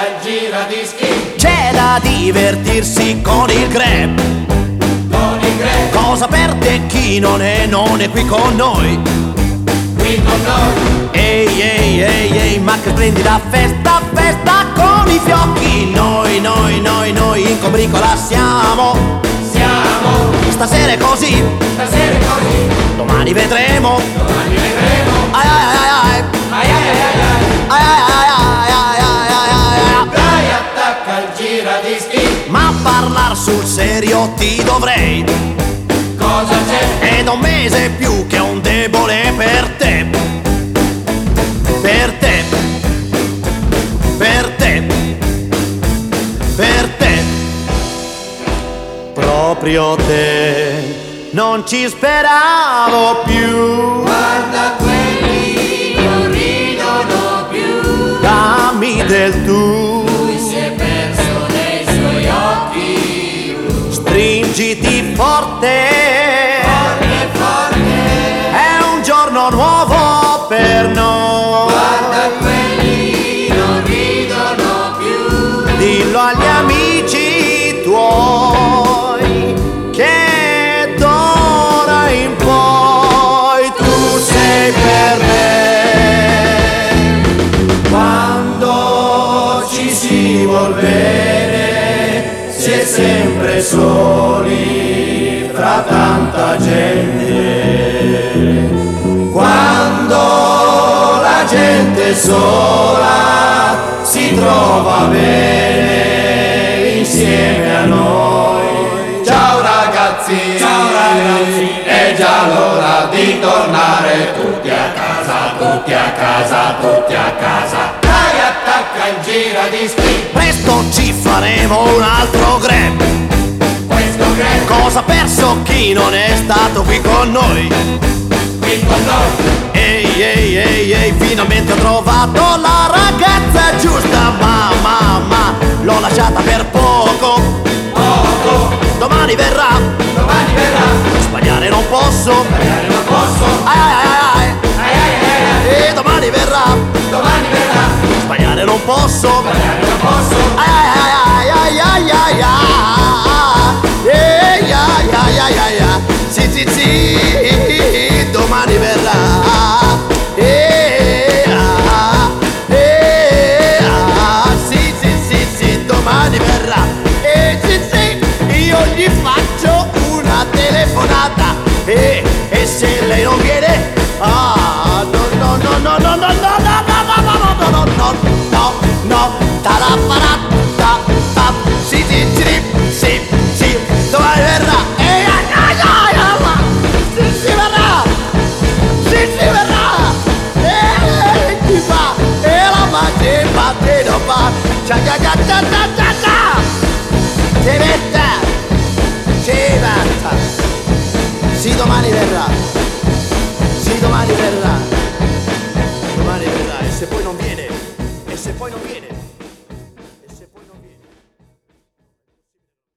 il giradischi. C'è da divertirsi con il grab. Con il grab. Cosa perde chi non è qui con noi. Qui con noi. Ehi, ehi, ehi, ehi, ma che splendida festa, festa con i fiocchi. Noi in combricola siamo. Stasera è così, Stasera è così. domani vedremo. Domani vedremo. Ai ai ai ai. Ai ai ai ai. Ai ai ai ai ai ai ai. Dai, attacca il giradischi. Ma parlar sul serio ti dovrei. Cosa c'è? È da un mese più che un debole per te. Per te. Per te. Per te. Proprio te. Non ci speravo più. Guarda quelli non ridono più. Dammi del tu. Lui si è perso nei suoi occhi. Stringiti forte. Forte, forte. È un giorno nuovo per noi. Guarda quelli non ridono più. Dillo agli amici tuoi che d'ora in poi tu sei per me. Quando ci si vuol bene, si è sempre soli fra tanta gente. Quando la gente sola si trova bene insieme a noi. Ciao ragazzi, è già l'ora di tornare tutti a casa, tutti a casa, tutti a casa. Dai, attacca il giradischi. Presto ci faremo un altro grab. Questo grab Cosa ha perso chi non è stato qui con noi? qui con noi. Ehi, ehi, ehi, ehi, finalmente ho trovato la ragazza giusta. Ma l'ho lasciata per poco. Domani verrà. Domani verrà. Sbagliare non posso. Magari non posso. Ai ai ai ai. Ai ai ai ai. E domani verrà. Domani verrà. Sbagliare non posso. Magari non posso. Ai ai ai ai ai ai ai. Ai ai ai ai ai ai. Sì sì sì. Domani verrà. Sì sì sì sì. Domani verrà. Sì sì. Io gli faccio una telefonata. E se lei non viene. Ah no no no no no no no no no no no no tarapparata tap sì sì sì sì sì domani verrà sì verrà sì verrà chi fa e la batte non fa cia cia cia cia cia cia cia si metta si metta sì domani verrà sì domani verrà e se poi non viene